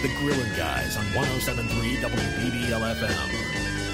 The Grillin' Guys on 107.3 WBBL-FM.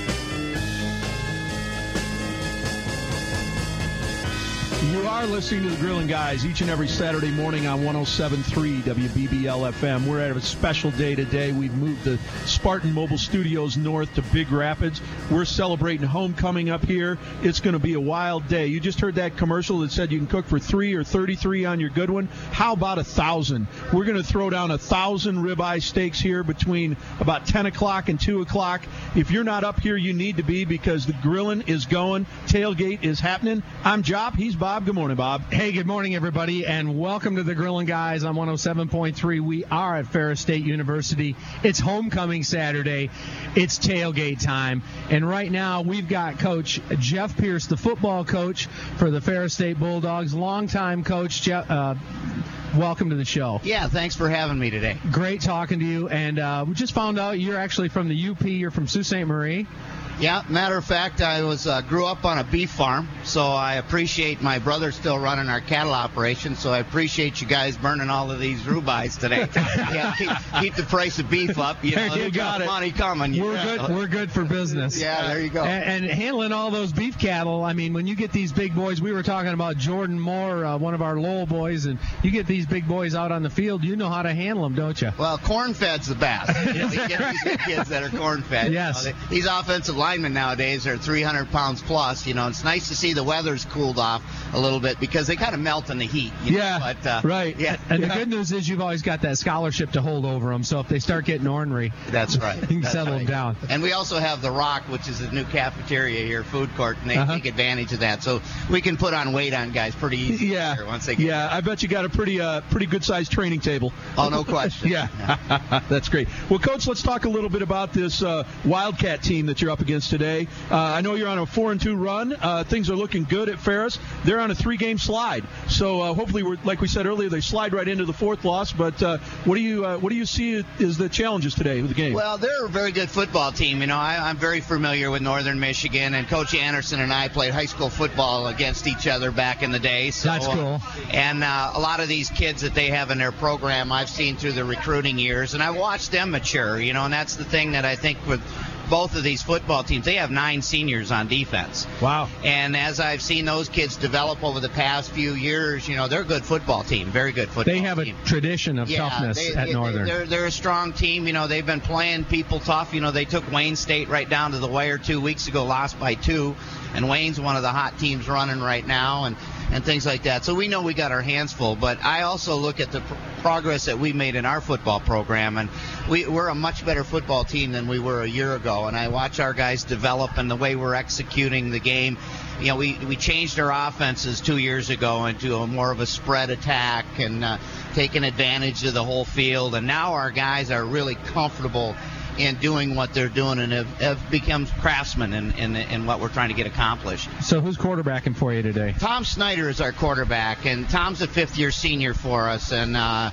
You are listening to the Grillin' Guys each and every Saturday morning on 107.3 WBBL-FM. We're at a special day today. We've moved the Spartan Mobile Studios north to Big Rapids. We're celebrating homecoming up here. It's going to be a wild day. You just heard that commercial that said you can cook for 3 or 33 on your good one. How about 1,000? We're going to throw down 1,000 ribeye steaks here between about 10 o'clock and 2 o'clock. If you're not up here, you need to be, because the grilling is going. Tailgate is happening. I'm Jop. He's Bob. Good morning, Bob. Hey, good morning, everybody, and welcome to the Grillin' Guys on 107.3. We are at Ferris State University. It's homecoming Saturday. It's tailgate time. And right now, we've got Coach Jeff Pierce, the football coach for the Ferris State Bulldogs. Longtime coach, Jeff. Welcome to the show. Yeah, thanks for having me today. Great talking to you. And we just found out you're actually from the UP. You're from Sault Ste. Marie. Yeah, matter of fact, I grew up on a beef farm, so I appreciate my brother still running our cattle operation, so I appreciate you guys burning all of these ribeyes today. Yeah, keep the price of beef up. You know, you got it. Money coming. We're good for business. Yeah, there you go. And handling all those beef cattle, I mean, when you get these big boys, we were talking about Jordan Moore, one of our Lowell boys, and you get these big boys out on the field, you know how to handle them, don't you? Well, corn-fed's the best. You know, you get these big kids that are corn-fed. Yes. You know, these offensive linemen nowadays are 300 pounds plus. You know, it's nice to see the weather's cooled off a little bit because they kind of melt in the heat. Yeah, but, right. Yeah. And the good news is you've always got that scholarship to hold over them, so if they start getting ornery, that's right. You can that's settle right. them down. And we also have the Rock, which is a new cafeteria here, food court, and they take advantage of that. So we can put on weight on guys pretty easy. Yeah, once they get there. I bet you got a pretty good-sized training table. Oh, no question. Yeah, that's great. Well, Coach, let's talk a little bit about this Wildcat team that you're up against today. I know you're on a 4-2 run. Things are looking good at Ferris. They're on a 3-game slide. So hopefully, like we said earlier, they slide right into the 4th loss. But what do you see as the challenges today with the game? Well, they're a very good football team. You know, I'm very familiar with Northern Michigan, and Coach Anderson and I played high school football against each other back in the day. So, that's cool. And a lot of these kids that they have in their program, I've seen through the recruiting years, and I watched them mature. You know, and that's the thing that I think with both of these football teams, they have 9 seniors on defense. Wow. And as I've seen those kids develop over the past few years, you know, they're a good football team, very good football team. They have a tradition of toughness at Northern. They're a strong team. You know, they've been playing people tough. You know, they took Wayne State right down to the wire 2 weeks ago, lost by 2. And Wayne's one of the hot teams running right now, and things like that. So we know we got our hands full. But I also look at the progress that we made in our football program, and we're a much better football team than we were a year ago. And I watch our guys develop and the way we're executing the game. You know, we changed our offenses 2 years ago into a more of a spread attack and taking advantage of the whole field. And now our guys are really comfortable in doing what they're doing and have become craftsmen in what we're trying to get accomplished. So who's quarterbacking for you today? Tom Snyder is our quarterback, and Tom's a 5th-year senior for us. And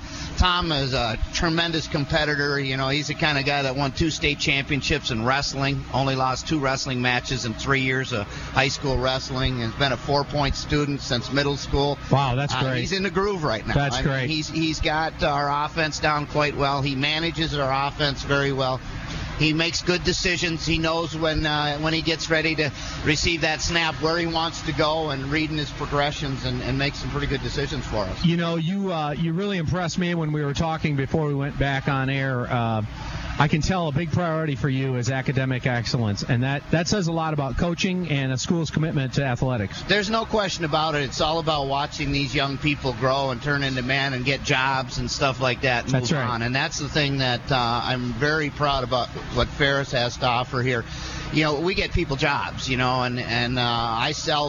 Tom is a tremendous competitor. You know, he's the kind of guy that won 2 state championships in wrestling, only lost 2 wrestling matches in 3 years of high school wrestling, and has been a 4-point student since middle school. Wow, that's great. He's in the groove right now. That's great. He's got our offense down quite well. He manages our offense very well. He makes good decisions. He knows when he gets ready to receive that snap where he wants to go, and reading his progressions and make some pretty good decisions for us. You know, you really impressed me when we were talking before we went back on air. I can tell a big priority for you is academic excellence, and that says a lot about coaching and a school's commitment to athletics. There's no question about it. It's all about watching these young people grow and turn into men and get jobs and stuff like that and move on. And that's the thing that I'm very proud about what Ferris has to offer here. You know, we get people jobs, you know, and I sell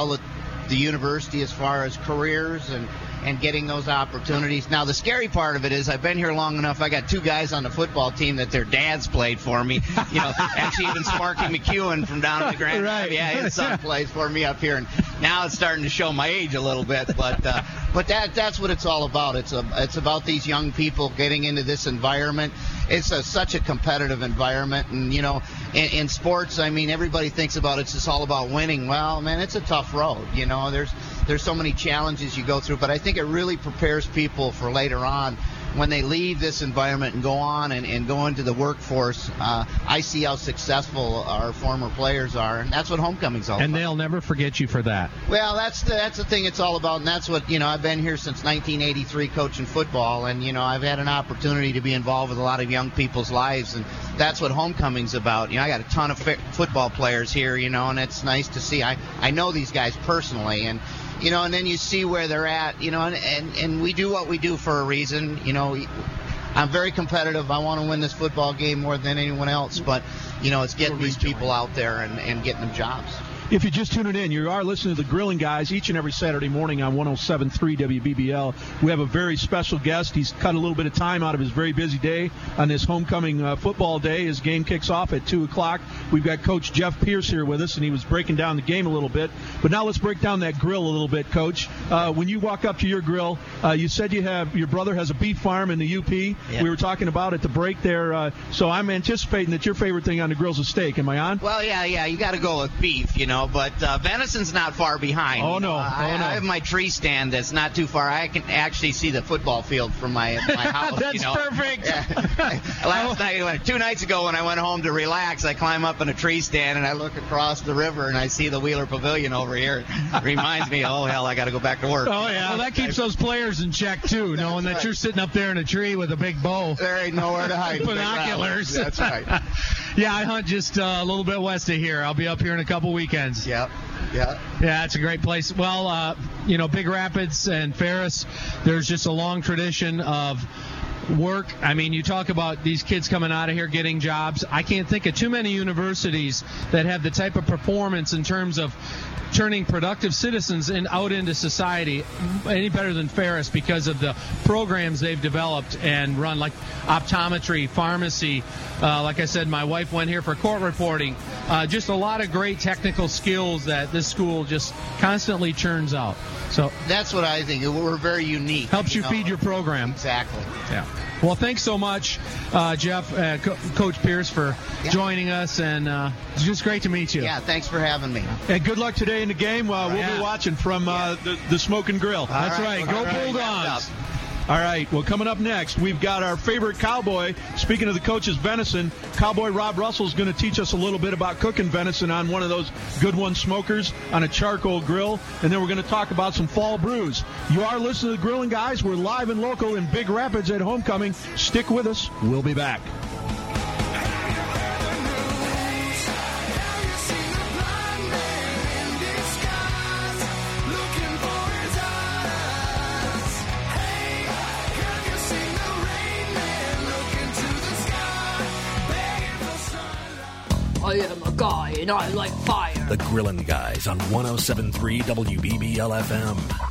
the university as far as careers and getting those opportunities. Now, the scary part of it is I've been here long enough. I got 2 guys on the football team that their dads played for me. You know, actually even Sparky McEwen from down in the Grand Rapids. Yeah, his son plays for me up here. And now it's starting to show my age a little bit. But that's what it's all about. It's about these young people getting into this environment. It's such a competitive environment. And, you know, in sports, I mean, everybody thinks about it's just all about winning. Well, man, it's a tough road. You know, there's so many challenges you go through. But I think it really prepares people for later on when they leave this environment and go on and go into the workforce, I see how successful our former players are, and that's what homecoming's all about. And they'll never forget you for that. Well, that's the thing it's all about, and that's what, I've been here since 1983 coaching football, and, I've had an opportunity to be involved with a lot of young people's lives, and that's what homecoming's about. I got a ton of football players here, and it's nice to see. I know these guys personally, and and then you see where they're at, and we do what we do for a reason. I'm very competitive. I want to win this football game more than anyone else, but, it's getting these people out there and getting them jobs. If you're just tuning in, you are listening to the Grilling Guys each and every Saturday morning on 107.3 WBBL. We have a very special guest. He's cut a little bit of time out of his very busy day on this homecoming football day. His game kicks off at 2 o'clock. We've got Coach Jeff Pierce here with us, and he was breaking down the game a little bit. But now let's break down that grill a little bit, Coach. When you walk up to your grill, you said your brother has a beef farm in the UP. Yeah. We were talking about at the break there. So I'm anticipating that your favorite thing on the grill is a steak. Am I on? Well, yeah. You got to go with beef, but venison's not far behind. Oh, no. I have my tree stand that's not too far. I can actually see the football field from my house. That's perfect. Yeah. 2 nights ago when I went home to relax, I climb up in a tree stand and I look across the river and I see the Wheeler Pavilion over here. It reminds me, oh, hell, I got to go back to work. Oh, yeah. Well, that keeps those players in check, too, knowing that you're sitting up there in a tree with a big bow. There ain't nowhere to hide. Binoculars. That's right. Yeah, I hunt just a little bit west of here. I'll be up here in a couple weekends. Yep. Yeah, it's a great place. Well, Big Rapids and Ferris, there's just a long tradition of work. I mean, you talk about these kids coming out of here getting jobs. I can't think of too many universities that have the type of performance in terms of turning productive citizens out into society any better than Ferris because of the programs they've developed and run, like optometry, pharmacy. Like I said, my wife went here for court reporting. Just a lot of great technical skills that this school just constantly churns out. So that's what I think. We're very unique. Helps you feed your program. Exactly. Yeah. Well, thanks so much, Jeff, Coach Pierce, for joining us, and it's just great to meet you. Yeah, thanks for having me. And good luck today in the game. We'll be watching from the Smoke and Grill. That's right. Go Bulldogs. All right, well, coming up next, we've got our favorite cowboy. Speaking of the coach's venison, Cowboy Rob Russell is going to teach us a little bit about cooking venison on one of those Good One smokers on a charcoal grill, and then we're going to talk about some fall brews. You are listening to the Grilling Guys. We're live and local in Big Rapids at homecoming. Stick with us. We'll be back. I am a guy and I like fire. The Grillin' Guys on 107.3 WBBL FM.